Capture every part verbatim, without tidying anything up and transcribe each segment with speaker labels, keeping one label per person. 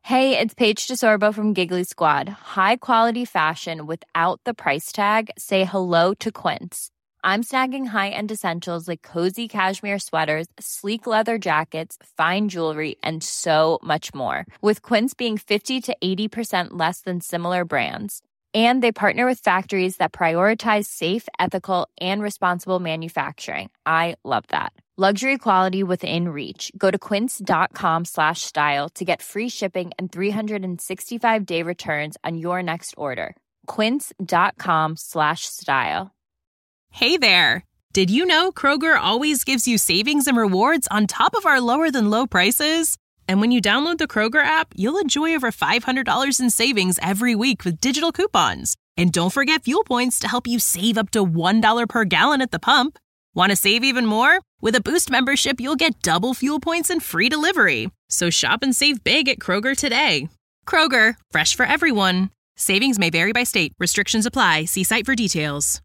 Speaker 1: Hey, it's Paige DeSorbo from Giggly Squad. High quality fashion without the price tag. Say hello to Quince. I'm snagging high-end essentials like cozy cashmere sweaters, sleek leather jackets, fine jewelry, and so much more. With Quince being fifty to eighty percent less than similar brands. And they partner with factories that prioritize safe, ethical, and responsible manufacturing. I love that. Luxury quality within reach. Go to quince.com slash style to get free shipping and three sixty-five day returns on your next order. Quince.com slash style.
Speaker 2: Hey there! Did you know Kroger always gives you savings and rewards on top of our lower-than-low prices? And when you download the Kroger app, you'll enjoy over five hundred dollars in savings every week with digital coupons. And don't forget fuel points to help you save up to one dollar per gallon at the pump. Want to save even more? With a Boost membership, you'll get double fuel points and free delivery. So shop and save big at Kroger today. Kroger, fresh for everyone. Savings may vary by state. Restrictions apply. See site for details.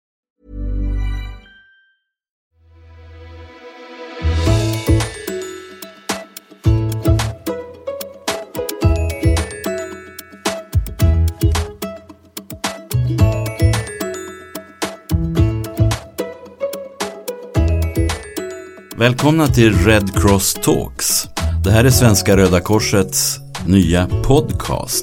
Speaker 3: Välkomna till Red Cross Talks. Det här är Svenska Röda Korsets nya podcast.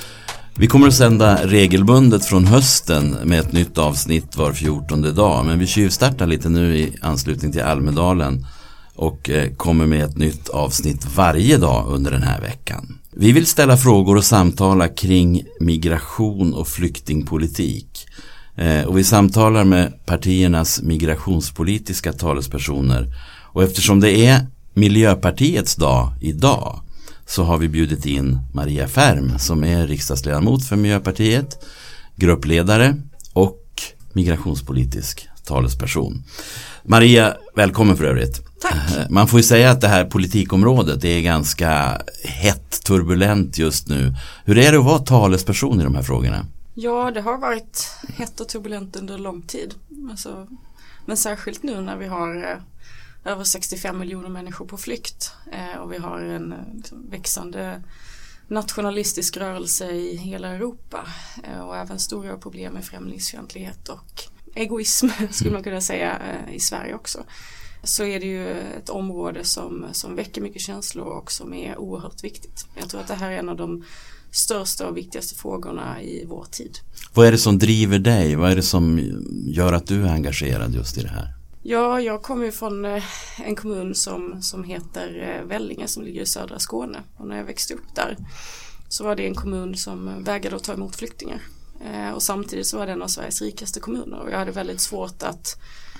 Speaker 3: Vi kommer att sända regelbundet från hösten med ett nytt avsnitt var fjortonde dag. Men vi tjuvstartar lite nu i anslutning till Almedalen och kommer med ett nytt avsnitt varje dag under den här veckan. Vi vill ställa frågor och samtala kring migration och flyktingpolitik. Och vi samtalar med partiernas migrationspolitiska talespersoner. Och eftersom det är Miljöpartiets dag idag så har vi bjudit in Maria Färm som är riksdagsledamot för Miljöpartiet, gruppledare och migrationspolitisk talesperson. Maria, välkommen för övrigt.
Speaker 4: Tack.
Speaker 3: Man får ju säga att det här politikområdet är ganska hett, turbulent just nu. Hur är det att vara talesperson i de här frågorna?
Speaker 4: Ja, det har varit hett och turbulent under lång tid. Alltså, men särskilt nu när vi har eh, över sextiofem miljoner människor på flykt eh, och vi har en liksom, växande nationalistisk rörelse i hela Europa eh, och även stora problem med främlingsfientlighet och egoism skulle man kunna säga eh, i Sverige också. Så är det ju ett område som, som väcker mycket känslor och som är oerhört viktigt. Jag tror att det här är en av de största och viktigaste frågorna i vår tid.
Speaker 3: Vad är det som driver dig? Vad är det som gör att du är engagerad just i det här?
Speaker 4: Ja, jag kommer ju från en kommun som, som heter Vellinge som ligger i södra Skåne. Och när jag växte upp där så var det en kommun som vägrade att ta emot flyktingar. Och samtidigt så var det en av Sveriges rikaste kommuner. Och jag hade väldigt svårt att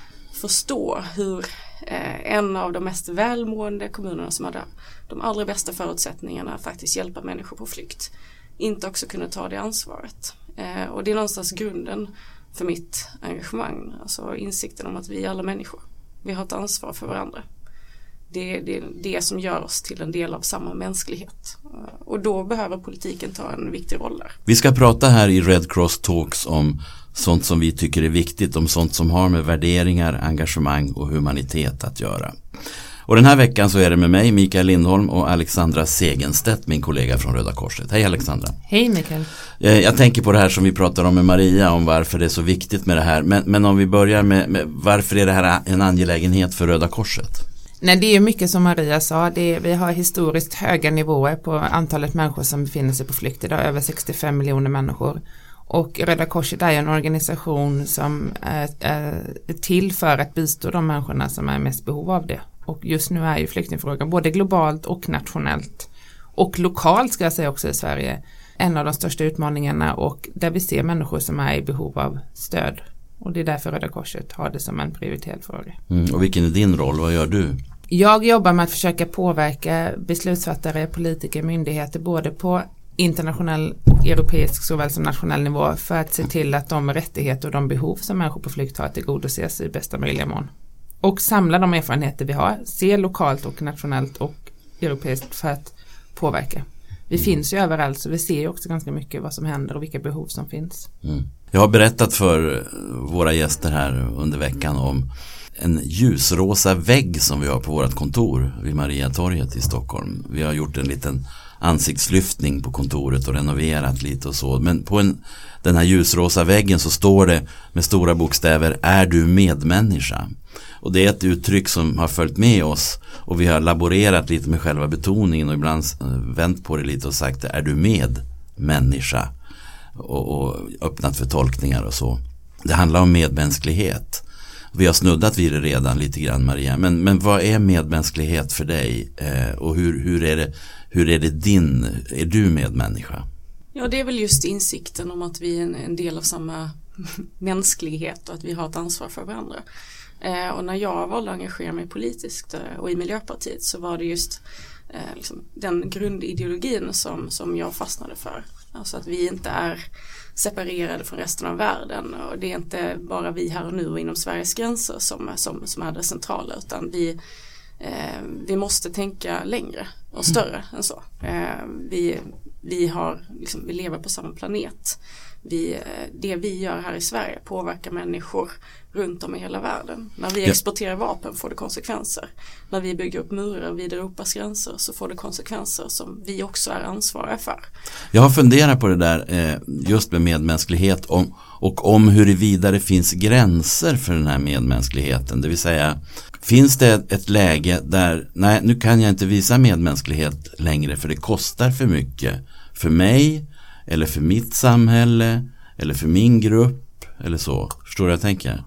Speaker 4: förstå hur en av de mest välmående kommunerna som hade de allra bästa förutsättningarna att faktiskt hjälpa människor på flykt inte också kunde ta det ansvaret. Och det är någonstans grunden för mitt engagemang. Alltså insikten om att vi är alla människor. Vi har ett ansvar för varandra. Det är det, det som gör oss till en del av samma mänsklighet. Och då behöver politiken ta en viktig roll där.
Speaker 3: Vi ska prata här i Red Cross Talks om sånt som vi tycker är viktigt. Om sånt som har med värderingar, engagemang och humanitet att göra. Och den här veckan så är det med mig, Mikael Lindholm och Alexandra Segenstedt, min kollega från Röda Korset. Hej Alexandra.
Speaker 5: Hej Mikael.
Speaker 3: Jag tänker på det här som vi pratar om med Maria, om varför det är så viktigt med det här. Men, men om vi börjar med, med varför är det här en angelägenhet för Röda Korset?
Speaker 5: Nej, det är ju mycket som Maria sa. Det är, vi har historiskt höga nivåer på antalet människor som befinner sig på flykt idag, över sextiofem miljoner människor. Och Röda Korset är en organisation som är, är till för att bistå de människorna som är mest behov av det. Och just nu är ju flyktingfrågan både globalt och nationellt och lokalt ska jag säga också i Sverige en av de största utmaningarna och där vi ser människor som är i behov av stöd. Och det är därför Röda Korset har det som en prioriterad fråga.
Speaker 3: Mm, och vilken är din roll? Vad gör du?
Speaker 5: Jag jobbar med att försöka påverka beslutsfattare, politiker, myndigheter både på internationell och europeisk såväl som nationell nivå för att se till att de rättigheter och de behov som människor på flykt har tillgodoses i bästa möjliga mån. Och samla de erfarenheter vi har, se lokalt och nationellt och europeiskt för att påverka. Vi mm. finns ju överallt så vi ser ju också ganska mycket vad som händer och vilka behov som finns.
Speaker 3: Mm. Jag har berättat för våra gäster här under veckan om en ljusrosa vägg som vi har på vårt kontor vid Mariatorget i Stockholm. Vi har gjort en liten ansiktslyftning på kontoret och renoverat lite och så. Men på en, den här ljusrosa väggen så står det med stora bokstäver: är du medmänniska? Och det är ett uttryck som har följt med oss, och vi har laborerat lite med själva betoningen och ibland vänt på det lite och sagt: är du medmänniska? Och, och öppnat för tolkningar och så. Det handlar om medmänsklighet. Vi har snuddat vid det redan lite grann, Maria. Men, men vad är medmänsklighet för dig? Eh, och hur, hur, är det, hur är det din, är du medmänniska?
Speaker 4: Ja, det är väl just insikten om att vi är en, en del av samma mänsklighet och att vi har ett ansvar för varandra. Eh, och när jag valde att engagera mig politiskt eh, och i Miljöpartiet, så var det just eh, liksom den grundideologin som, som jag fastnade för. Alltså att vi inte är separerade från resten av världen, och det är inte bara vi här och nu och inom Sveriges gränser som, som, som är det centrala, utan vi, eh, vi måste tänka längre och större mm. än så. Eh, vi, vi, har, liksom, vi lever på samma planet. Vi, det vi gör här i Sverige påverkar människor runt om i hela världen. När vi exporterar vapen får det konsekvenser. När vi bygger upp murar vid Europas gränser så får det konsekvenser som vi också är ansvariga för.
Speaker 3: Jag har funderat på det där just med medmänsklighet om, och om huruvida det finns gränser för den här medmänskligheten. Det vill säga, finns det ett läge där nej, nu kan jag inte visa medmänsklighet längre för det kostar för mycket för mig eller för mitt samhälle eller för min grupp eller så. Förstår du vad jag tänker?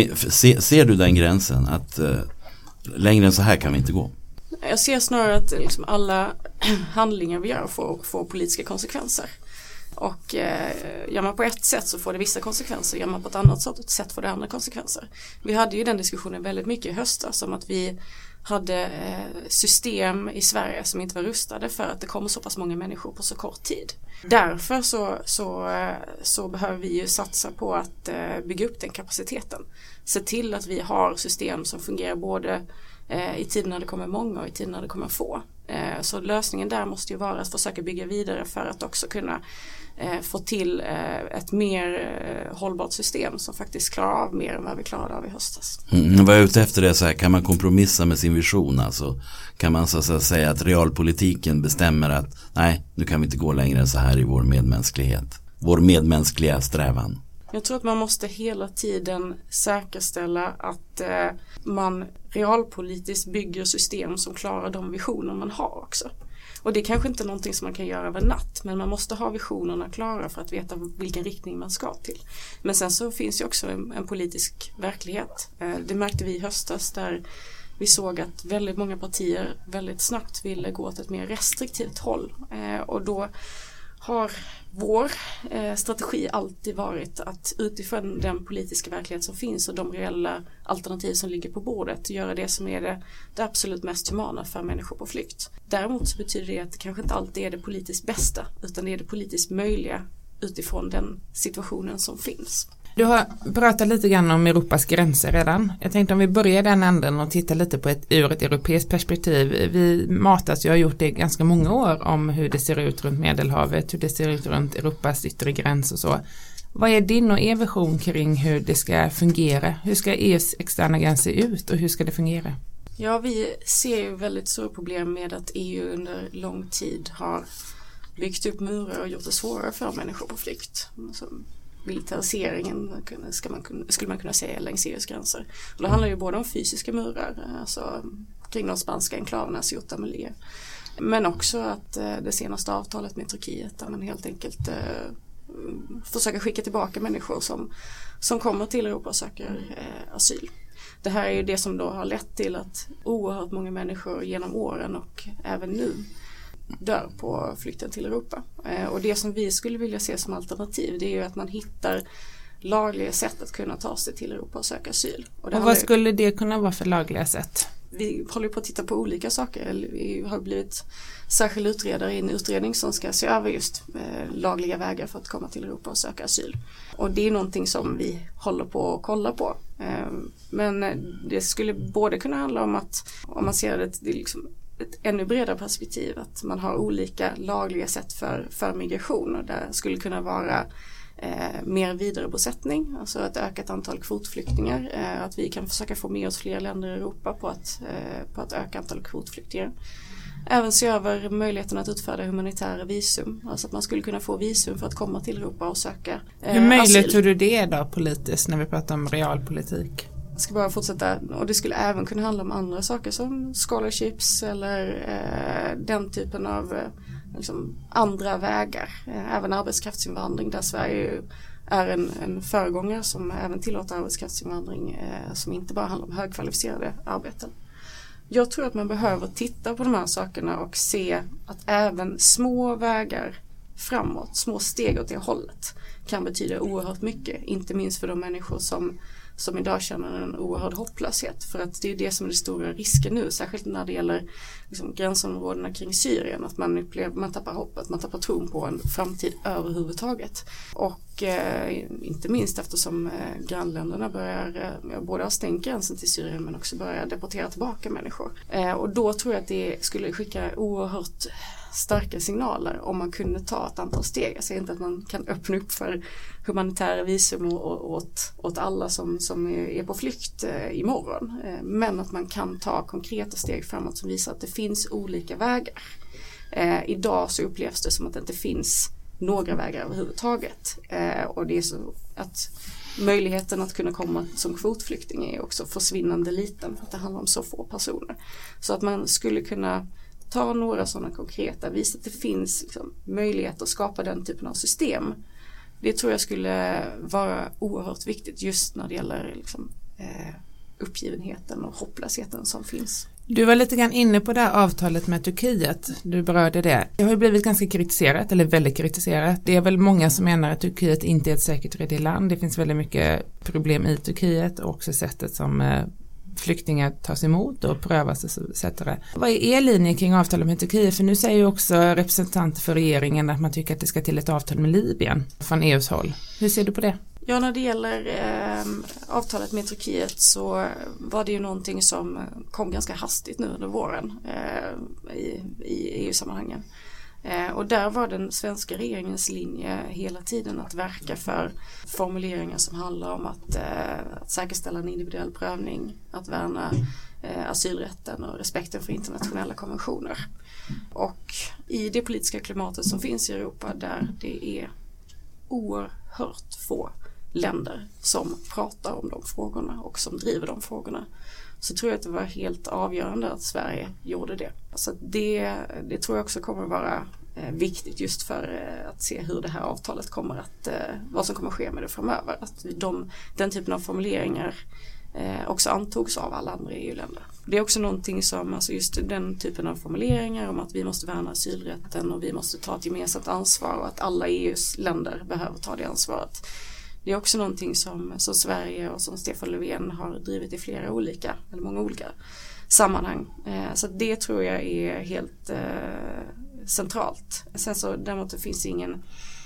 Speaker 3: Se, ser du den gränsen att uh, längre än så här kan vi inte gå?
Speaker 4: Jag ser snarare att liksom alla handlingar vi gör får, får politiska konsekvenser. Och eh, gör man på ett sätt så får det vissa konsekvenser, gör man på ett annat sätt får det andra konsekvenser. Vi hade ju den diskussionen väldigt mycket i höstas om att vi hade eh, system i Sverige som inte var rustade för att det kommer så pass många människor på så kort tid. Därför så, så, så behöver vi ju satsa på att eh, bygga upp den kapaciteten. Se till att vi har system som fungerar både eh, i tiden när det kommer många och i tiden när det kommer få. Eh, så lösningen där måste ju vara att försöka bygga vidare för att också kunna eh, få till eh, ett mer eh, hållbart system som faktiskt klarar av mer än vad vi klarade av i höstas.
Speaker 3: Mm, vad jag är ute efter det så här, kan man kompromissa med sin vision? Alltså, kan man så att säga att realpolitiken bestämmer att nej, nu kan vi inte gå längre än så här i vår medmänsklighet. Vår medmänskliga strävan.
Speaker 4: Jag tror att man måste hela tiden säkerställa att eh, man realpolitiskt bygger system som klarar de visioner man har också. Och det är kanske inte någonting som man kan göra över natt, men man måste ha visionerna klara för att veta vilken riktning man ska till. Men sen så finns ju också en, en politisk verklighet. Eh, det märkte vi i höstas där vi såg att väldigt många partier väldigt snabbt ville gå åt ett mer restriktivt håll. Eh, och då har vår eh, strategi alltid varit att utifrån den politiska verklighet som finns och de reella alternativ som ligger på bordet göra det som är det, det absolut mest humana för människor på flykt. Däremot så betyder det att det kanske inte alltid är det politiskt bästa, utan det är det politiskt möjliga utifrån den situationen som finns.
Speaker 5: Du har pratat lite grann om Europas gränser redan. Jag tänkte om vi börjar den änden och tittar lite på ett, ur ett europeiskt perspektiv. Vi matas, jag har gjort det ganska många år, om hur det ser ut runt Medelhavet, hur det ser ut runt Europas yttre gräns och så. Vad är din och er vision kring hur det ska fungera? Hur ska E U:s externa gräns se ut och hur ska det fungera?
Speaker 4: Ja, vi ser ju väldigt stora problem med att E U under lång tid har byggt upp murar och gjort det svårare för människor på flykt. Som militariseringen ska man, skulle man kunna säga längs E U:s gränser. Och det handlar ju både om fysiska murar, alltså kring de spanska enklaverna Ceuta och Melilla, men också att det senaste avtalet med Turkiet där man helt enkelt eh, försöker skicka tillbaka människor som, som kommer till Europa och söker eh, asyl. Det här är ju det som då har lett till att oerhört många människor genom åren och även nu dör på flykten till Europa. Eh, och det som vi skulle vilja se som alternativ, det är ju att man hittar lagliga sätt att kunna ta sig till Europa och söka asyl. Och, det
Speaker 5: och vad skulle det kunna vara för lagliga sätt?
Speaker 4: Vi håller på att titta på olika saker. Vi har blivit särskild utredare i en utredning som ska se över just eh, lagliga vägar för att komma till Europa och söka asyl. Och det är någonting som vi håller på att kolla på. Eh, men det skulle både kunna handla om att, om man ser det, det är liksom ett ännu bredare perspektiv, att man har olika lagliga sätt för, för migration, och det skulle kunna vara eh, mer vidarebosättning, alltså ett ökat antal kvotflyktingar, eh, att vi kan försöka få med oss fler länder i Europa på att, eh, på att öka antal kvotflyktingar. Även se över möjligheten att utfärda humanitära visum, alltså att man skulle kunna få visum för att komma till Europa och söka eh,
Speaker 5: Hur möjligt
Speaker 4: asyl.
Speaker 5: tror du det då politiskt när vi pratar om realpolitik?
Speaker 4: Jag ska bara fortsätta, och det skulle även kunna handla om andra saker som scholarships eller eh, den typen av eh, liksom andra vägar. Eh, även arbetskraftsinvandring där Sverige är en, en föregångare som även tillåter arbetskraftsinvandring eh, som inte bara handlar om högkvalificerade arbeten. Jag tror att man behöver titta på de här sakerna och se att även små vägar framåt, små steg åt det hållet kan betyda oerhört mycket. Inte minst för de människor som, som idag känner en oerhörd hopplöshet. För att det är det som är den stora risken nu, särskilt när det gäller liksom, gränsområdena kring Syrien. Att man upplever, man tappar hoppet, man tappar tron på en framtid överhuvudtaget. Och eh, inte minst eftersom eh, grannländerna börjar eh, både ha stängt gränsen till Syrien men också börjar deportera tillbaka människor. Eh, och då tror jag att det skulle skicka oerhört starka signaler om man kunde ta ett antal steg. Jag säger inte att man kan öppna upp för humanitära visum åt, åt alla som, som är på flykt eh, imorgon. Eh, men att man kan ta konkreta steg framåt som visar att det finns olika vägar. Eh, idag så upplevs det som att det inte finns några vägar överhuvudtaget. Eh, och det är så att möjligheten att kunna komma som kvotflykting är också försvinnande liten för att det handlar om så få personer. Så att man skulle kunna ta några sådana konkreta, visa att det finns liksom, möjlighet att skapa den typen av system. Det tror jag skulle vara oerhört viktigt just när det gäller liksom, eh, uppgivenheten och hopplösheten som finns.
Speaker 5: Du var lite grann inne på det här avtalet med Turkiet. Du berörde det. Det har ju blivit ganska kritiserat, eller väldigt kritiserat. Det är väl många som menar att Turkiet inte är ett säkert tredje land. Det finns väldigt mycket problem i Turkiet och också sättet som eh, flyktingar tas emot och prövas och så vidare. Vad är er linje kring avtalet med Turkiet? För nu säger ju också representanter för regeringen att man tycker att det ska till ett avtal med Libyen från E U:s håll. Hur ser du på det?
Speaker 4: Ja, när det gäller eh, avtalet med Turkiet så var det ju någonting som kom ganska hastigt nu under våren eh, i, i E U-sammanhangen. Eh, och där var den svenska regeringens linje hela tiden att verka för formuleringar som handlar om att, eh, att säkerställa en individuell prövning, att värna eh, asylrätten och respekten för internationella konventioner. Och i det politiska klimatet som finns i Europa där det är oerhört få länder som pratar om de frågorna och som driver de frågorna, så tror jag att det var helt avgörande att Sverige gjorde det. Så det, det tror jag också kommer att vara eh, viktigt just för eh, att se hur det här avtalet kommer att, eh, vad som kommer att ske med det framöver. Att de, den typen av formuleringar eh, också antogs av alla andra E U-länder. Det är också någonting som, alltså just den typen av formuleringar om att vi måste värna asylrätten och vi måste ta ett gemensamt ansvar och att alla E U:s länder behöver ta det ansvaret. Det är också någonting som, som Sverige och som Stefan Löfven har drivit i flera olika, eller många olika sammanhang. Eh, så det tror jag är helt eh, centralt. Sen så däremot det finns ingen,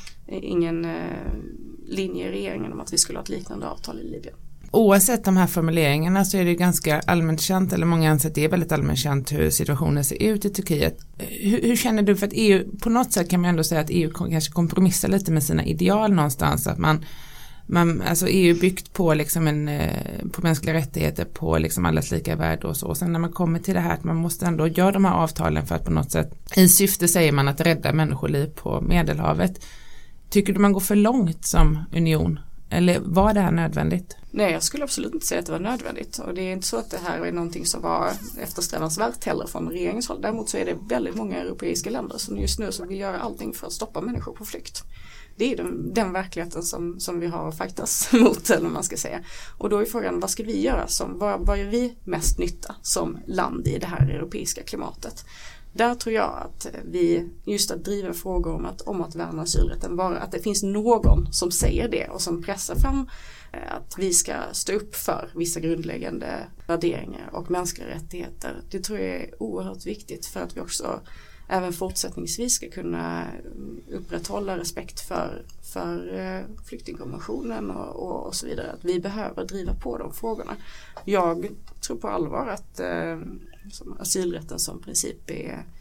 Speaker 4: ingen eh, linje i regeringen om att vi skulle ha ett liknande avtal i Libyen.
Speaker 5: Oavsett de här formuleringarna så är det ganska allmänt känt, eller många anser att det är väldigt allmänt känt hur situationen ser ut i Turkiet. Hur, hur känner du, för att E U, på något sätt kan man ändå säga att E U kanske kompromissar lite med sina ideal någonstans, att man Man, alltså E U byggt på, liksom en, på mänskliga rättigheter, på liksom allas lika värde och så. Och sen när man kommer till det här att man måste ändå göra de här avtalen för att på något sätt, i syfte säger man att rädda människoliv på Medelhavet. Tycker du man går för långt som union? Eller var det här nödvändigt?
Speaker 4: Nej, jag skulle absolut inte säga att det var nödvändigt. Och det är inte så att det här är någonting som var eftersträvansvärt heller från regeringens håll. Däremot så är det väldigt många europeiska länder som just nu som vill göra allting för att stoppa människor på flykt. Det är den, den verkligheten som, som vi har att faktas mot, eller man ska säga. Och då är frågan, vad ska vi göra? Som, vad, vad gör vi mest nytta som land i det här europeiska klimatet? Där tror jag att vi just att driva frågor om att, om att värna asylrätten, bara att det finns någon som säger det och som pressar fram att vi ska stå upp för vissa grundläggande värderingar och mänskliga rättigheter. Det tror jag är oerhört viktigt för att vi också även fortsättningsvis ska kunna upprätthålla respekt för, för flyktingkonventionen och, och, och så vidare. Att vi behöver driva på de frågorna. Jag tror på allvar att eh, som asylrätten som princip är,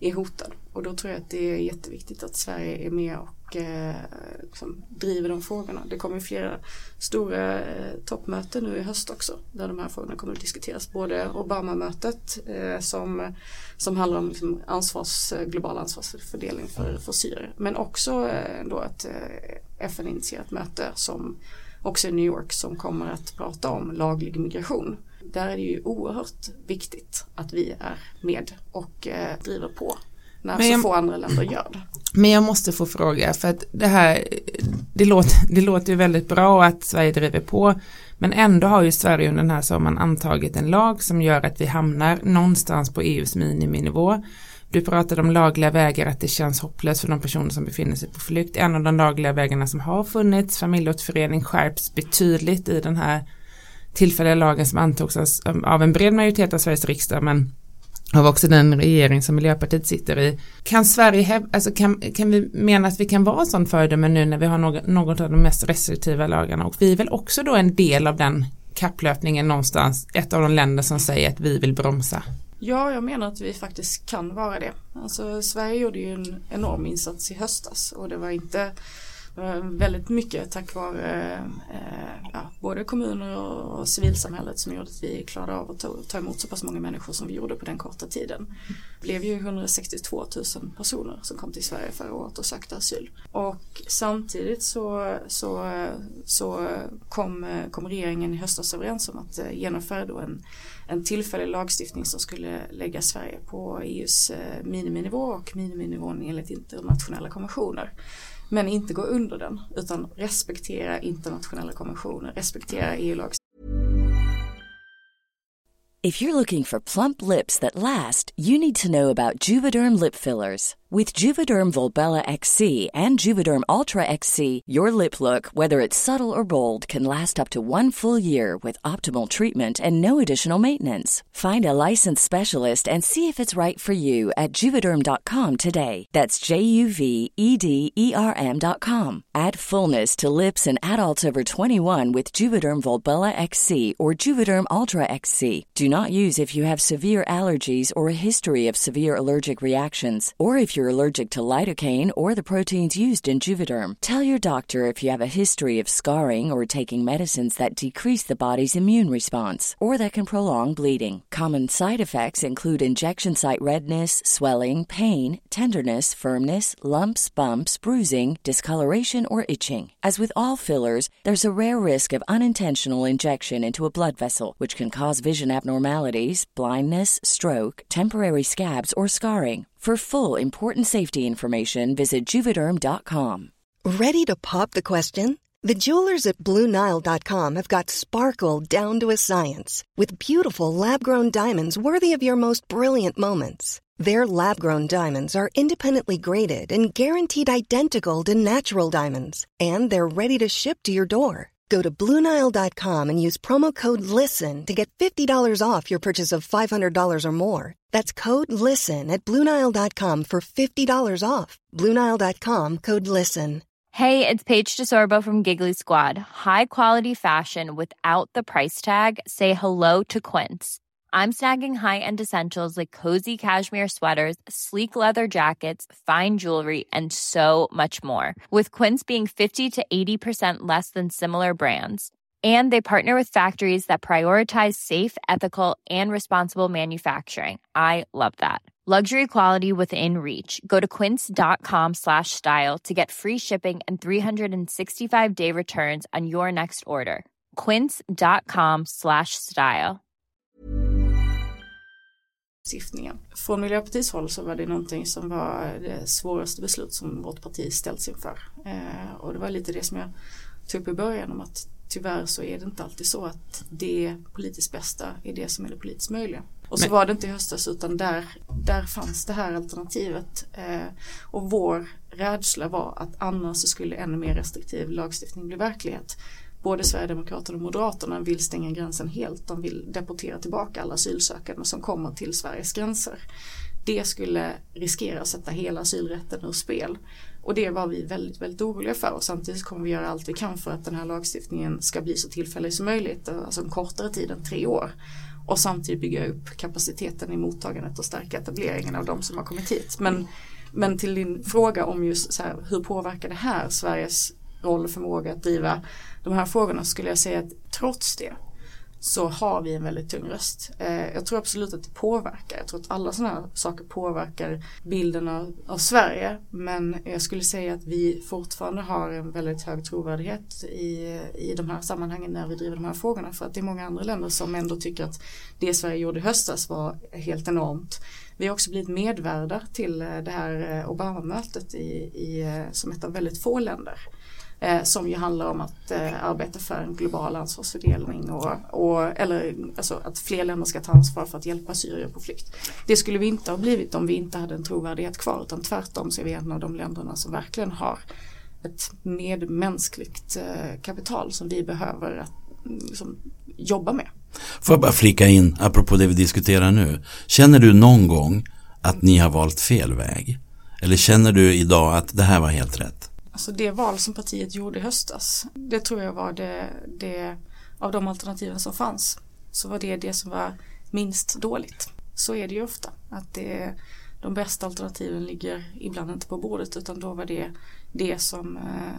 Speaker 4: är hotad. Och då tror jag att det är jätteviktigt att Sverige är med och eh, liksom driver de frågorna. Det kommer flera stora eh, toppmöten nu i höst också där de här frågorna kommer att diskuteras. Både Obama-mötet eh, som, som handlar om liksom ansvars, global ansvarsfördelning för, för Syrien. Men också eh, då ett eh, F N-initierat möte som också i New York som kommer att prata om laglig migration. Där är det ju oerhört viktigt att vi är med och eh, driver på när jag, så få andra länder gör det.
Speaker 5: Men jag måste få fråga, för att det här, det låter, det låter ju väldigt bra att Sverige driver på, men ändå har ju Sverige under den här sommaren antagit en lag som gör att vi hamnar någonstans på E U:s miniminivå. Du pratade om lagliga vägar, att det känns hopplöst för de personer som befinner sig på flykt. En av de lagliga vägarna som har funnits, familjeåterförening, skärps betydligt i den här tillfälliga lagen som antogs av en bred majoritet av Sveriges riksdag, men av också den regering som Miljöpartiet sitter i. Kan Sverige, alltså kan, kan vi mena att vi kan vara sån föredöme nu när vi har något, något av de mest restriktiva lagarna? Och vi är väl också då en del av den kapplöpningen någonstans, ett av de länder som säger att vi vill bromsa.
Speaker 4: Ja, jag menar att vi faktiskt kan vara det. Alltså, Sverige gjorde ju en enorm insats i höstas och det var inte väldigt mycket tack vare eh, ja, både kommuner och civilsamhället som gjorde att vi klarade av att ta, ta emot så pass många människor som vi gjorde på den korta tiden. Det blev ju hundrasextiotvå tusen personer som kom till Sverige förra året och sökte asyl. Och samtidigt så, så, så kom, kom regeringen i höstas överens om att genomföra då en, en tillfällig lagstiftning som skulle lägga Sverige på E U:s miniminivå och miniminivån enligt internationella konventioner. Men inte gå under den, utan respektera internationella konventioner, respektera E U-lag.
Speaker 6: If you're looking for plump lips that last, you need to know about Juvederm lip fillers. With Juvederm Volbella X C and Juvederm Ultra X C, your lip look, whether it's subtle or bold, can last up to one full year with optimal treatment and no additional maintenance. Find a licensed specialist and see if it's right for you at juvederm dot com today. That's J U V E D E R M dot com. Add fullness to lips in adults over twenty-one with Juvederm Volbella X C or Juvederm Ultra X C. Do not use if you have severe allergies or a history of severe allergic reactions, or if you're allergic to lidocaine or the proteins used in Juvederm. Tell your doctor if you have a history of scarring or taking medicines that decrease the body's immune response or that can prolong bleeding. Common side effects include injection site redness, swelling, pain, tenderness, firmness, lumps, bumps, bruising, discoloration, or itching. As with all fillers, there's a rare risk of unintentional injection into a blood vessel, which can cause vision abnormalities, blindness, stroke, temporary scabs, or scarring. For full, important safety information, visit juvederm dot com.
Speaker 7: Ready to pop the question? The jewelers at Blue Nile dot com have got sparkle down to a science with beautiful lab-grown diamonds worthy of your most brilliant moments. Their lab-grown diamonds are independently graded and guaranteed identical to natural diamonds, and they're ready to ship to your door. Go to blue nile dot com and use promo code LISTEN to get fifty dollars off your purchase of five hundred dollars or more. That's code LISTEN at blue nile dot com for fifty dollars off. blue nile dot com, code LISTEN.
Speaker 1: Hey, it's Paige DeSorbo from Giggly Squad. High quality fashion without the price tag. Say hello to Quince. I'm snagging high-end essentials like cozy cashmere sweaters, sleek leather jackets, fine jewelry, and so much more. With Quince being fifty to eighty percent less than similar brands. And they partner with factories that prioritize safe, ethical, and responsible manufacturing. I love that. Luxury quality within reach. Go to quince dot com slash style to get free shipping and three sixty-five day returns on your next order. quince dot com slash style.
Speaker 4: Från Miljöpartiets håll så var det någonting som var det svåraste beslut som vårt parti ställts inför. Eh, och det var lite det som jag tog upp i början om att tyvärr så är det inte alltid så att det politiskt bästa är det som är det politiskt möjliga. Och så Men... var det inte i höstas utan där, där fanns det här alternativet. Eh, och vår rädsla var att annars så skulle ännu mer restriktiv lagstiftning bli verklighet. Både Sverigedemokraterna och Moderaterna vill stänga gränsen helt. De vill deportera tillbaka alla asylsökande som kommer till Sveriges gränser. Det skulle riskera att sätta hela asylrätten ur spel. Och det var vi väldigt, väldigt oroliga för. Och samtidigt kommer vi göra allt vi kan för att den här lagstiftningen ska bli så tillfällig som möjligt. Alltså en kortare tid än tre år. och samtidigt bygga upp kapaciteten i mottagandet och stärka etableringen av de som har kommit hit. Men, men till din fråga om just så här, hur påverkar det här Sveriges roll och förmåga att driva de här frågorna, skulle jag säga att trots det så har vi en väldigt tung röst. Eh, jag tror absolut att det påverkar. Jag tror att alla sådana här saker påverkar bilden av, av Sverige. Men jag skulle säga att vi fortfarande har en väldigt hög trovärdighet i, i de här sammanhangen när vi driver de här frågorna. För att det är många andra länder som ändå tycker att det Sverige gjorde i höstas var helt enormt. Vi har också blivit medvärdar till det här Obama-mötet i, i, som ett av väldigt få länder. Eh, som ju handlar om att eh, arbeta för en global ansvarsfördelning och, och, eller alltså, att fler länder ska ta ansvar för att hjälpa syrier på flykt. Det skulle vi inte ha blivit om vi inte hade en trovärdighet kvar, utan tvärtom så är vi en av de länderna som verkligen har ett medmänskligt eh, kapital som vi behöver att, liksom, jobba med.
Speaker 3: Får jag bara flika in, apropå det vi diskuterar nu. Känner du någon gång att ni har valt fel väg? Eller känner du idag att det här var helt rätt?
Speaker 4: Alltså det val som partiet gjorde i höstas, det tror jag var det, det av de alternativen som fanns, så var det det som var minst dåligt. Så är det ju ofta, att det, de bästa alternativen ligger ibland inte på bordet, utan då var det det som,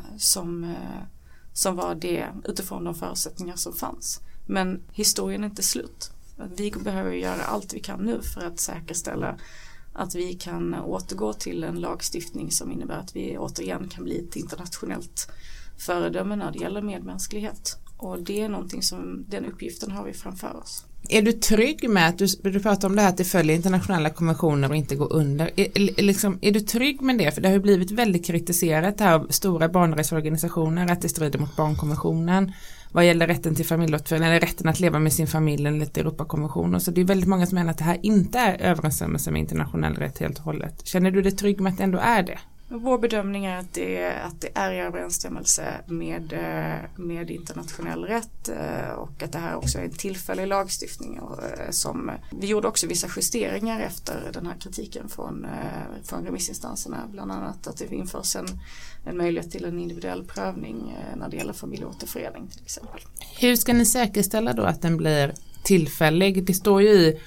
Speaker 4: som, som var det utifrån de förutsättningar som fanns. Men historien är inte slut. Vi behöver göra allt vi kan nu för att säkerställa att vi kan återgå till en lagstiftning som innebär att vi återigen kan bli ett internationellt föredöme när det gäller medmänsklighet. Och det är någonting som, den uppgiften har vi framför oss.
Speaker 5: Är du trygg med att du, du pratar om det här att det följer internationella konventioner och inte går under? Är, liksom, är du trygg med det? För det har ju blivit väldigt kritiserat här av stora barnrättsorganisationer att det strider mot barnkonventionen. Vad gäller rätten till familjeåterförening eller rätten att leva med sin familj enligt Europakonventionen. Så det är väldigt många som menar att det här inte är överensstämmelse med internationell rätt helt och hållet. Känner du dig trygg med att det ändå är det?
Speaker 4: Vår bedömning är att det, att det är i överensstämmelse med, med internationell rätt och att det här också är en tillfällig lagstiftning. Som, vi gjorde också vissa justeringar efter den här kritiken från, från remissinstanserna, bland annat att det införs en, en möjlighet till en individuell prövning när det gäller familjeåterförening till exempel.
Speaker 5: Hur ska ni säkerställa då att den blir tillfällig? Det står ju i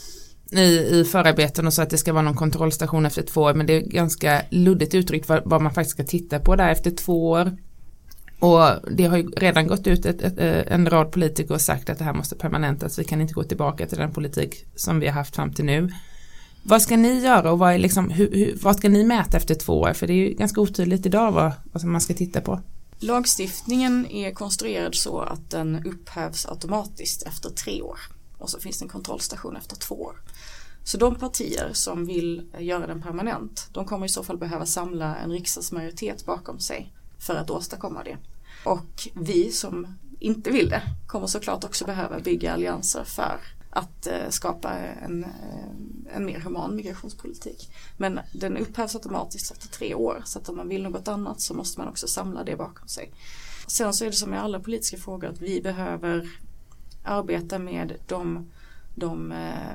Speaker 5: I, i förarbeten och så att det ska vara någon kontrollstation efter två år, men det är ganska luddigt uttryckt vad, vad man faktiskt ska titta på där efter två år. Och det har ju redan gått ut ett, ett, en rad politiker och sagt att det här måste permanentas. Vi kan inte gå tillbaka till den politik som vi har haft fram till nu. Vad ska ni göra och vad, är liksom, hur, hur, vad ska ni mäta efter två år? För det är ju ganska otydligt idag vad, vad man ska titta på.
Speaker 4: Lagstiftningen är konstruerad så att den upphävs automatiskt efter tre år. Och så finns det en kontrollstation efter två år. Så de partier som vill göra den permanent, de kommer i så fall behöva samla en riksdagsmajoritet bakom sig för att åstadkomma det. Och vi som inte vill det kommer såklart också behöva bygga allianser för att eh, skapa en, eh, en mer human migrationspolitik. Men den upphävs automatiskt efter tre år, så att om man vill något annat så måste man också samla det bakom sig. Sen så är det som med alla politiska frågor att vi behöver arbeta med de, de,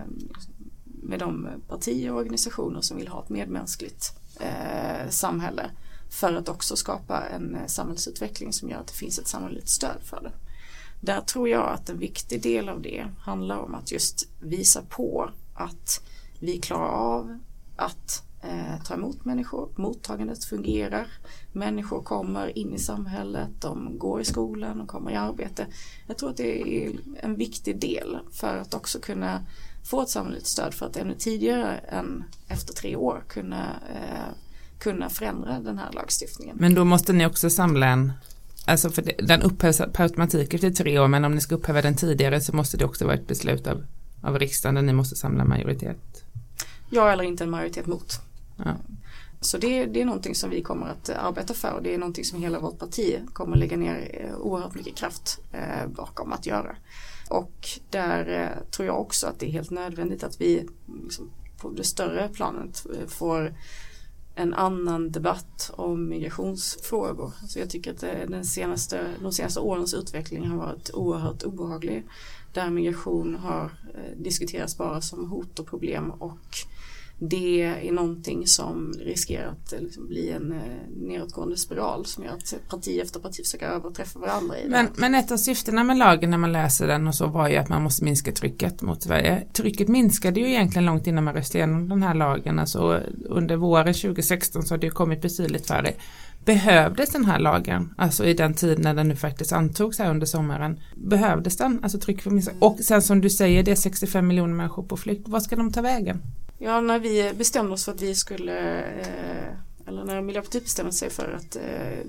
Speaker 4: med de partier och organisationer som vill ha ett medmänskligt eh, samhälle, för att också skapa en samhällsutveckling som gör att det finns ett samhälleligt stöd för det. Där tror jag att en viktig del av det handlar om att just visa på att vi klarar av att eh, ta emot människor. Mottagandet fungerar. Människor kommer in i samhället, de går i skolan, de kommer i arbete. Jag tror att det är en viktig del för att också kunna få ett samhälleligt stöd för att ännu tidigare än efter tre år kunna, eh, kunna förändra den här lagstiftningen.
Speaker 5: Men då måste ni också samla en, alltså för det, den upphävs per automatik efter tre år, men om ni ska upphäva den tidigare så måste det också vara ett beslut av, av riksdagen där ni måste samla en majoritet.
Speaker 4: Ja, eller inte en majoritet mot.
Speaker 5: Ja.
Speaker 4: Så det, det är någonting som vi kommer att arbeta för, och det är någonting som hela vårt parti kommer att lägga ner oerhört mycket kraft eh, bakom att göra. Och där eh, tror jag också att det är helt nödvändigt att vi liksom, på det större planet får en annan debatt om migrationsfrågor. Alltså jag tycker att den senaste, de senaste årens utveckling har varit oerhört obehaglig. Där migration har eh, diskuterats bara som hot och problem, och det är någonting som riskerar att liksom bli en eh, nedåtgående spiral som gör att parti efter parti försöker överträffa varandra i
Speaker 5: men,
Speaker 4: det.
Speaker 5: men ett av syftena med lagen när man läser den och så var ju att man måste minska trycket mot Sverige. Trycket minskade ju egentligen långt innan man röstade igenom den här lagen. Alltså under våren tjugo sexton så har det ju kommit betydligt färre. Behövdes den här lagen, alltså i den tid när den nu faktiskt antogs här under sommaren, behövdes den, alltså tryck för minska? Och sen som du säger, det är sextiofem miljoner människor på flykt. Vad ska de ta vägen?
Speaker 4: Ja, när vi bestämde oss för att vi skulle, eh, eller när Miljöpartiet bestämde sig för att eh,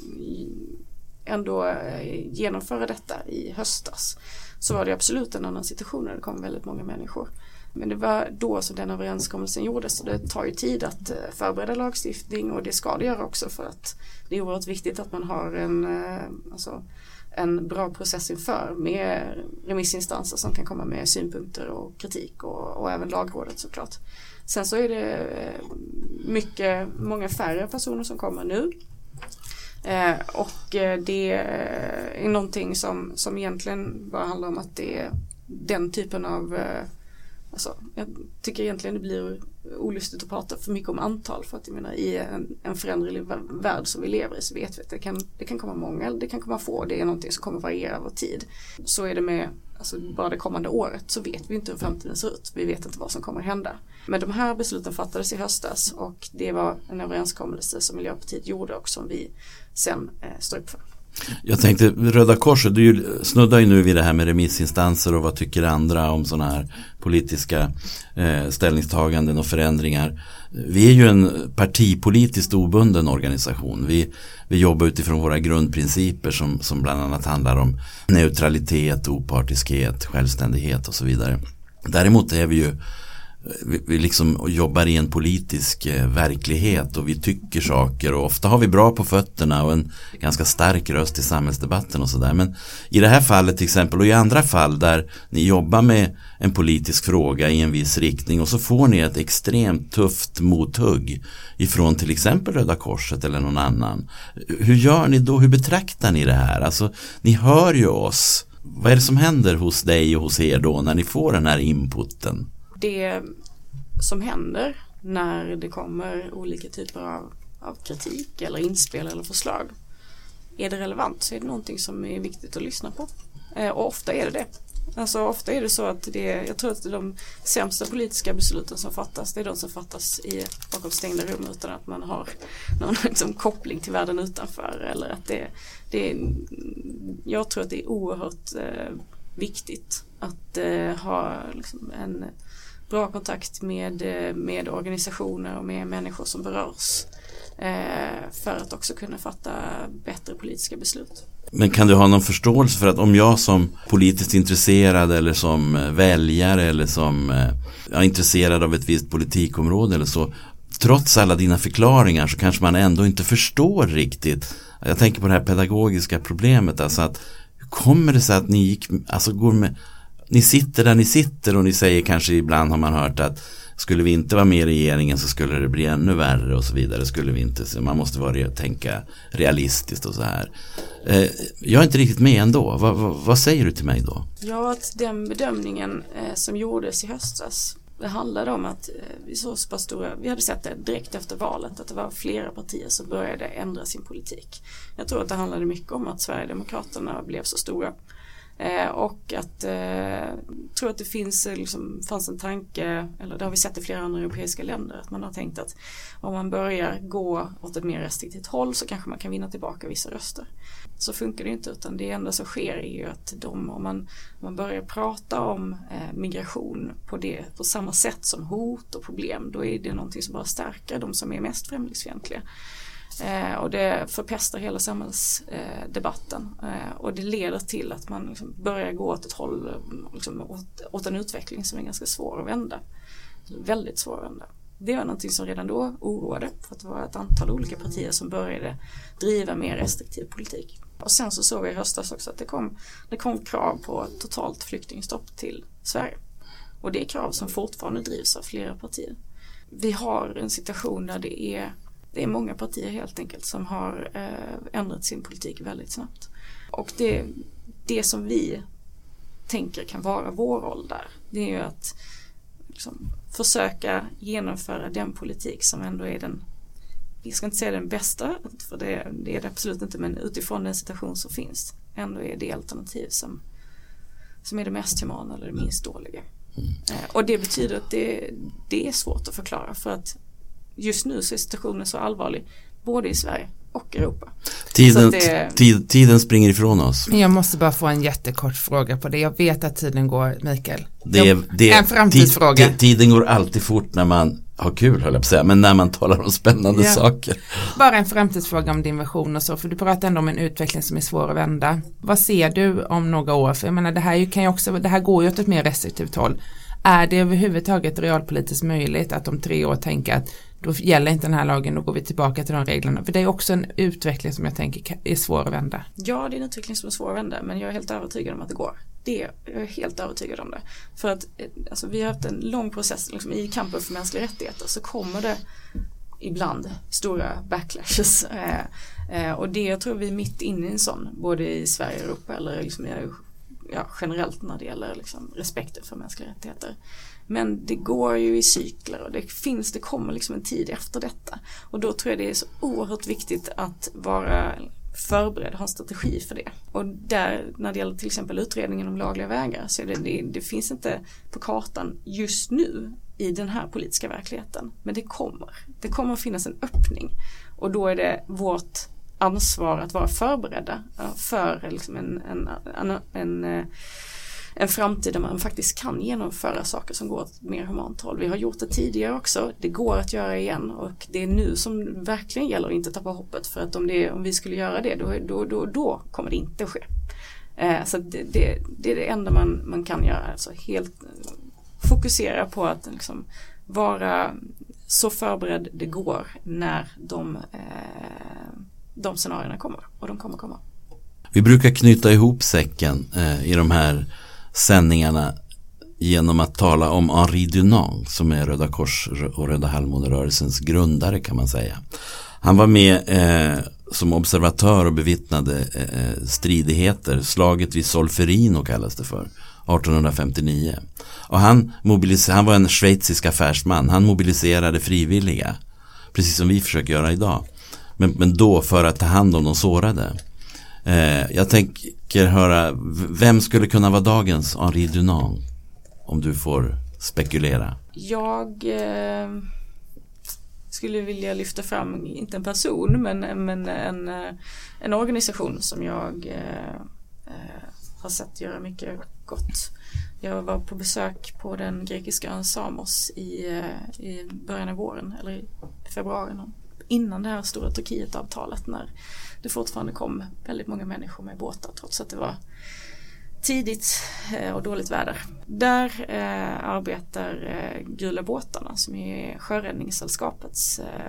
Speaker 4: ändå eh, genomföra detta i höstas, så var det absolut en annan situation där det kom väldigt många människor. Men det var då som den överenskommelsen gjordes, och det tar ju tid att eh, förbereda lagstiftning, och det ska det göra också för att det är oerhört viktigt att man har en, eh, alltså, en bra process inför med remissinstanser som kan komma med synpunkter och kritik och, och även lagrådet såklart. Sen så är det mycket, många färre personer som kommer nu. Eh, och det är någonting som, som egentligen bara handlar om att det är den typen av eh, alltså, jag tycker egentligen det blir olustigt att prata för mycket om antal, för att jag menar, i en, en föränderlig värld som vi lever i så vet vi att det kan, det kan komma många eller det kan komma få, det är någonting som kommer variera över tid. Så är det med alltså, bara det kommande året, så vet vi inte hur framtiden ser ut, vi vet inte vad som kommer att hända. Men de här besluten fattades i höstas, och det var en överenskommelse som Miljöpartiet gjorde och som vi sen eh, står upp för.
Speaker 3: Jag tänkte, Röda Korset, du snuddar ju nu vid det här med remissinstanser och vad tycker andra om sådana här politiska eh, ställningstaganden och förändringar. Vi är ju en partipolitiskt obunden organisation. Vi, vi jobbar utifrån våra grundprinciper som, som bland annat handlar om neutralitet, opartiskhet, självständighet och så vidare. Däremot är vi ju Vi, vi liksom jobbar i en politisk eh, verklighet, och vi tycker saker, och ofta har vi bra på fötterna och en ganska stark röst i samhällsdebatten och sådär. Men i det här fallet till exempel, och i andra fall där ni jobbar med en politisk fråga i en viss riktning, och så får ni ett extremt tufft mothugg ifrån till exempel Röda Korset eller någon annan. Hur gör ni då? Hur betraktar ni det här? Alltså, ni hör ju oss. Vad är det som händer hos dig och hos er då när ni får den här inputen?
Speaker 4: Det som händer när det kommer olika typer av, av kritik eller inspel eller förslag, är det relevant så är det någonting som är viktigt att lyssna på. Eh, och ofta är det det. Alltså ofta är det så att det, jag tror att de sämsta politiska besluten som fattas, det är de som fattas i bakom stängda rum utan att man har någon liksom, koppling till världen utanför. Eller att det, det är, jag tror att det är oerhört eh, viktigt att eh, ha liksom, en bra kontakt med, med organisationer och med människor som berörs eh, för att också kunna fatta bättre politiska beslut.
Speaker 3: Men kan du ha någon förståelse för att om jag som politiskt intresserad eller som väljare eller som ja, intresserad av ett visst politikområde eller så, trots alla dina förklaringar så kanske man ändå inte förstår riktigt. Jag tänker på det här pedagogiska problemet, alltså att hur kommer det sig att ni gick, alltså går med, ni sitter där ni sitter och ni säger kanske ibland har man hört att skulle vi inte vara med i regeringen så skulle det bli ännu värre och så vidare, skulle vi inte, så man måste vara tänka realistiskt och så här. Eh, jag är inte riktigt med ändå. Va, va, vad säger du till mig då?
Speaker 4: Ja, att den bedömningen eh, som gjordes i höstas, det handlade om att eh, vi så pass stora, vi hade sett det direkt efter valet att det var flera partier som började ändra sin politik. Jag tror att det handlade mycket om att Sverigedemokraterna blev så stora. Eh, och att eh, tror att det finns liksom, fanns en tanke, eller det har vi sett i flera andra europeiska länder, att man har tänkt att om man börjar gå åt ett mer restriktivt håll så kanske man kan vinna tillbaka vissa röster. Så funkar det inte, utan det enda som sker är ju att de, om, man, om man börjar prata om eh, migration på, det, på samma sätt som hot och problem, då är det någonting som bara stärker de som är mest främlingsfientliga. Eh, och det förpestar hela samhällsdebatten eh, eh, och det leder till att man liksom börjar gå åt ett håll, liksom, åt, åt en utveckling som är ganska svår att vända. Väldigt svår att vända. Det var någonting som redan då oroade, för att det var ett antal olika partier som började driva mer restriktiv politik. Och sen så såg vi i höstas också att det kom, det kom krav på totalt flyktingstopp till Sverige. Och det är krav som fortfarande drivs av flera partier. Vi har en situation där det är Det är många partier helt enkelt som har eh, ändrat sin politik väldigt snabbt. Och det, det som vi tänker kan vara vår roll där, det är ju att liksom försöka genomföra den politik som ändå är den, jag ska inte säga den bästa, för det, det är det absolut inte, men utifrån den situation som finns ändå är det alternativ som, som är det mest humana eller det minst dåliga. Mm. Eh, och det betyder att det, det är svårt att förklara, för att just nu så är situationen så allvarlig både i Sverige och Europa.
Speaker 3: Tiden,
Speaker 4: det,
Speaker 3: tid, tiden springer ifrån oss.
Speaker 5: Jag måste bara få en jättekort fråga på det. Jag vet att tiden går, Mikael.
Speaker 3: Det är, det är,
Speaker 5: en framtidsfråga.
Speaker 3: Tid, tiden går alltid fort när man har kul, höll jag på att säga, men när man talar om spännande
Speaker 5: ja.
Speaker 3: saker.
Speaker 5: Bara en framtidsfråga om din vision och så, för du pratar ändå om en utveckling som är svår att vända. Vad ser du om några år? För jag menar, det här, kan ju också, det här går ju åt ett mer restriktivt håll. Är det överhuvudtaget realpolitiskt möjligt att om tre år tänka att då gäller inte den här lagen, då går vi tillbaka till de reglerna? För det är också en utveckling som jag tänker är svår att vända.
Speaker 4: Ja, det är en utveckling som är svår att vända, men jag är helt övertygad om att det går. Det är, jag är helt övertygad om det. För att alltså, vi har haft en lång process liksom, i kampen för mänskliga rättigheter, så kommer det ibland stora backlashes. Eh, eh, och det jag tror vi är mitt inne i en sån, både i Sverige och Europa, eller liksom, ja, generellt när det gäller liksom, respekten för mänskliga rättigheter. Men det går ju i cykler, och det finns, det kommer liksom en tid efter detta. Och då tror jag det är så oerhört viktigt att vara förberedd, ha en strategi för det. Och där, när det gäller till exempel utredningen om lagliga vägar, så är det, det, det finns inte på kartan just nu i den här politiska verkligheten. Men det kommer. Det kommer att finnas en öppning. Och då är det vårt ansvar att vara förberedda för liksom en, en, en, en, en framtid där man faktiskt kan genomföra saker som går åt mer humant håll. Vi har gjort det tidigare också. Det går att göra igen, och det är nu som verkligen gäller att inte tappa hoppet, för att om, det, om vi skulle göra det då, då, då, då kommer det inte att ske. Eh, så det, det, det är det enda man, man kan göra. Alltså helt fokusera på att liksom vara så förberedd det går när de eh, de scenarierna kommer, och de kommer komma.
Speaker 3: Vi brukar knyta ihop säcken eh, i de här sändningarna genom att tala om Henri Dunant, som är Röda Kors och Röda Halvmånerörelsens grundare, kan man säga. Han var med eh, som observatör och bevittnade eh, stridigheter, slaget vid Solferino kallas det för, arton femtionio. Och han, mobiliser- han var en schweizisk affärsman. Han mobiliserade frivilliga, precis som vi försöker göra idag. Men, men då för att ta hand om de sårade. Eh, jag tänker höra, vem skulle kunna vara dagens Henri Dunant, om du får spekulera?
Speaker 4: Jag eh, skulle vilja lyfta fram, inte en person, men, men en, en organisation som jag eh, har sett göra mycket gott. Jag var på besök på den grekiska ön Samos i, i början av våren, eller i februari, innan det här stora Turkiet-avtalet, när det fortfarande kom väldigt många människor med båtar trots att det var tidigt och dåligt väder. Där eh, arbetar eh, Gula båtarna, som är Sjöräddningssällskapets eh,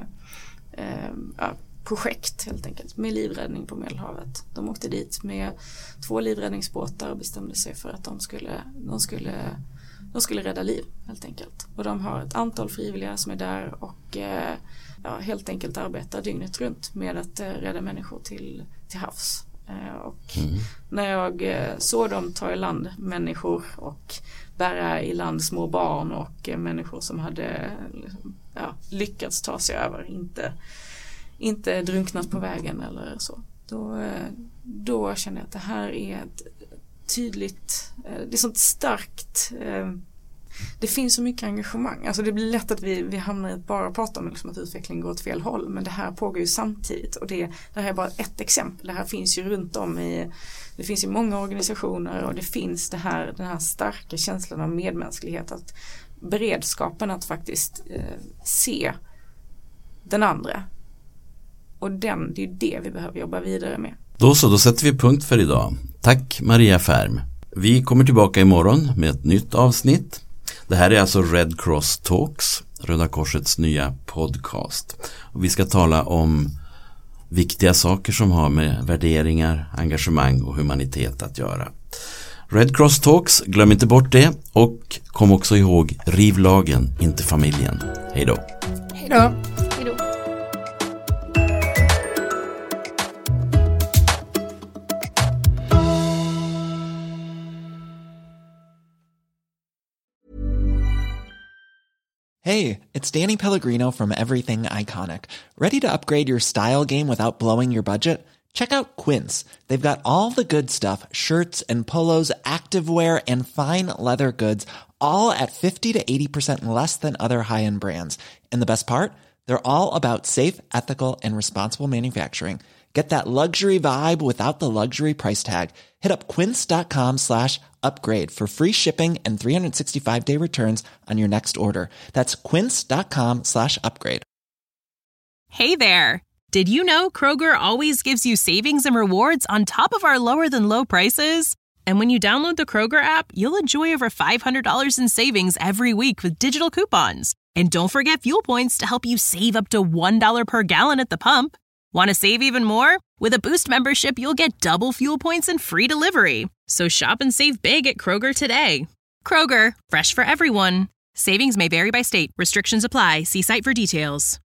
Speaker 4: eh, projekt helt enkelt, med livräddning på Medelhavet. De åkte dit med två livräddningsbåtar och bestämde sig för att de skulle, de skulle, de skulle rädda liv helt enkelt. Och de har ett antal frivilliga som är där och eh, ja, helt enkelt arbetar dygnet runt med att eh, rädda människor till, till havs. Eh, och mm. när jag eh, såg dem ta i land människor och bära i land små barn och eh, människor som hade liksom, ja, lyckats ta sig över, inte inte drunknat på vägen eller så. Då, då känner jag att det här är ett tydligt, det är sånt starkt, det finns så mycket engagemang. Alltså det blir lätt att vi, vi hamnar i att bara prata om liksom att utvecklingen går åt fel håll, men det här pågår ju samtidigt, och det, det här är bara ett exempel. Det här finns ju runt om i, det finns i många organisationer, och det finns det här, den här starka känslan av medmänsklighet, att beredskapen att faktiskt eh, se den andra. Och den, det är det vi behöver jobba vidare med.
Speaker 3: Då så, då sätter vi punkt för idag. Tack Maria Färm. Vi kommer tillbaka imorgon med ett nytt avsnitt. Det här är alltså Red Cross Talks, Röda Korsets nya podcast. Och vi ska tala om viktiga saker som har med värderingar, engagemang och humanitet att göra. Red Cross Talks, glöm inte bort det, och kom också ihåg, riv lagen, inte familjen. Hej då.
Speaker 5: Hej då.
Speaker 4: Hej då.
Speaker 8: Hey, it's Danny Pellegrino from Everything Iconic. Ready to upgrade your style game without blowing your budget? Check out Quince. They've got all the good stuff, shirts and polos, activewear, and fine leather goods, all at fifty to eighty percent less than other high-end brands. And the best part? They're all about safe, ethical, and responsible manufacturing. Get that luxury vibe without the luxury price tag. Hit up quince.com slash upgrade for free shipping and three sixty-five day returns on your next order. That's quince.com slash upgrade.
Speaker 2: Hey there! Did you know Kroger always gives you savings and rewards on top of our lower than low prices? And when you download the Kroger app, you'll enjoy over five hundred dollars in savings every week with digital coupons. And don't forget fuel points to help you save up to one dollar per gallon at the pump. Want to save even more? With a Boost membership, you'll get double fuel points and free delivery. So shop and save big at Kroger today. Kroger, fresh for everyone. Savings may vary by state. Restrictions apply. See site for details.